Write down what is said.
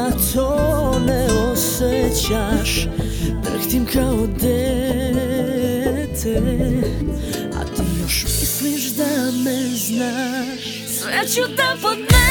da to ne osjećaš. Drhtim kao dete, a ti još misliš da me znaš. Sve ću da podnesem